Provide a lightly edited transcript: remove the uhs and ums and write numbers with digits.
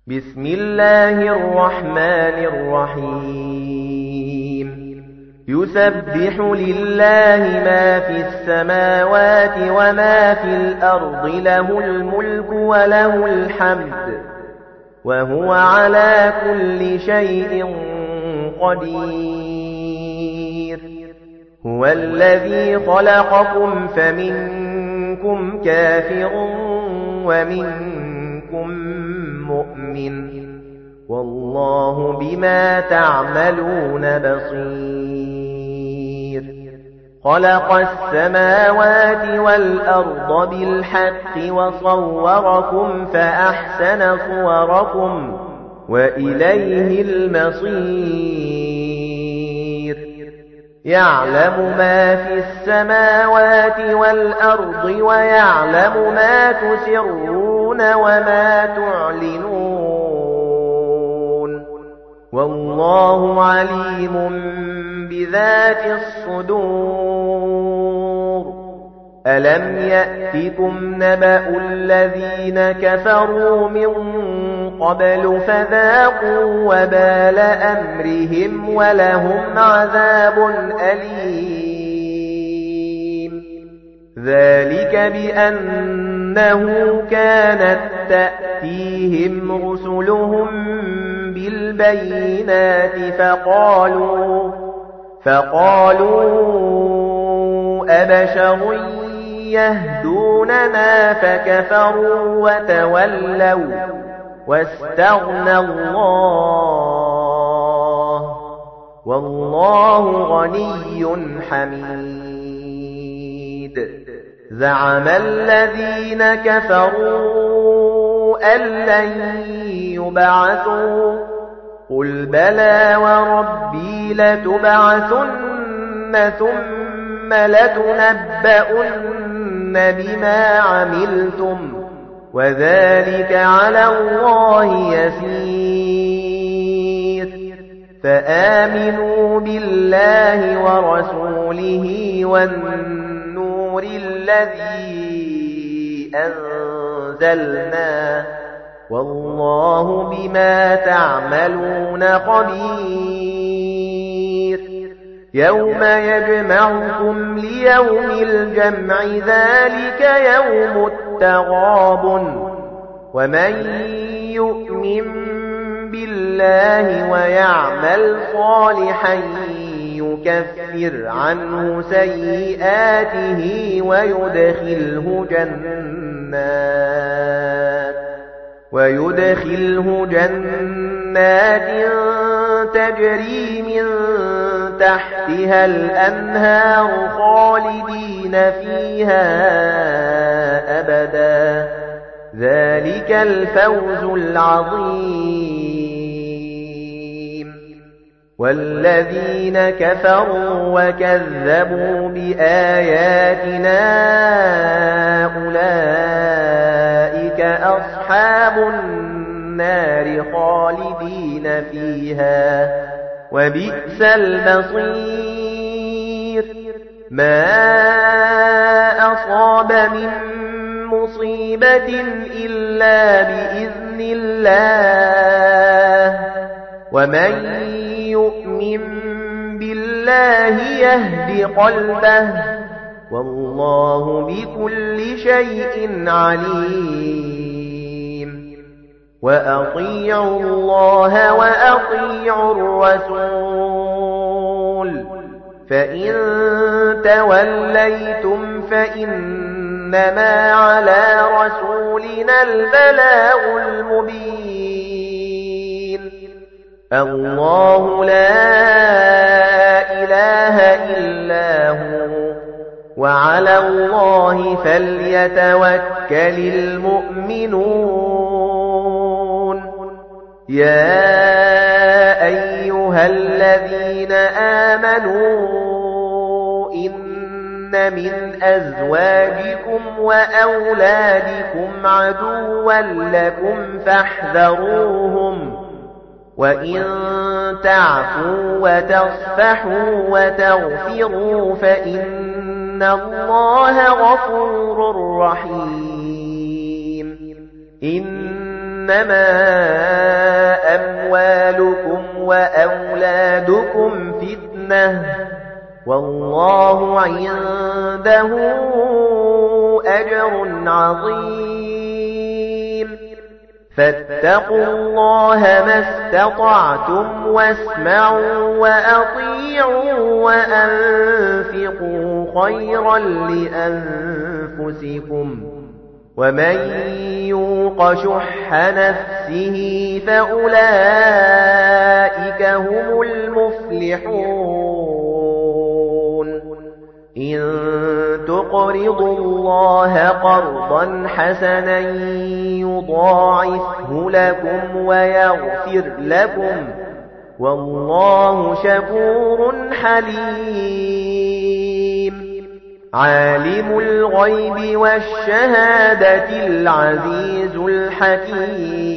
بسم الله الرحمن الرحيم يسبح لله ما في السماوات وما في الأرض له الملك وله الحمد وهو على كل شيء قدير هو الذي خلقكم فمنكم كافر ومنكم مؤمن والله بما تعملون بصير خلق السماوات والأرض بالحق وصوركم فأحسن صوركم وإليه المصير يعلم ما في السماوات والأرض ويعلم ما تسرون وما تعلنون والله عليم بذات الصدور ألم يأتكم نبأ الذين كفروا من قبل فذاقوا وبال أمرهم ولهم عذاب أليم ذلك بأنه كانت تأتيهم رسلهم بالبينات فقالوا أبشر يهدوننا فكفروا وتولوا واستغنى الله والله غني حميد زعم الذين كفروا أن لن يبعثوا قل بلى وربي لتبعثن ثم لتنبؤن بما عملتم وذلك على الله يسير فآمنوا بالله ورسوله والنور الذي أنزلنا والله بما تعملون خبير يوم يجمعكم ليوم الجمع ذلك يوم التغابن ومن يؤمن بالله ويعمل صالحا يكفر عنه سيئاته ويدخله جنات تجري من تحتها الأنهار خالدين فيها أبدا ذلك الفوز العظيم والذين كفروا وكذبوا بآياتنا أولئك أصحاب النار خالدين فيها وبئس المصير ما أصاب من مصيبة إلا بإذن الله ومن يؤمن بالله يهد قلبه والله بكل شيء عليم وأطيعوا الله وأطيعوا الرسول فإن توليتم فإنما على رسولنا البلاغ المبين الله لا إله إلا هو وعلى الله فليتوكل المؤمنون يا أيها الذين آمنوا إن من أزواجكم وأولادكم عدوا لكم فاحذروهم وَإِن تَعْفُوا وَتَصْفَحُوا وَتَغْفِرُوا فَإِنَّ اللَّهَ غَفُورٌ رَّحِيمٌ إِنَّ إنما أموالكم وأولادكم فتنة والله عنده أجر عظيم فاتقوا الله ما استطعتم واسمعوا وأطيعوا وأنفقوا خيرا لأنفسكم ومن يوق شح نفسه فأولئك هم المفلحون إن تقرضوا الله قرضا حسنا يضاعفه لكم ويغفر لكم والله شكور حليم عالم الغيب والشهادة العزيز الحكيم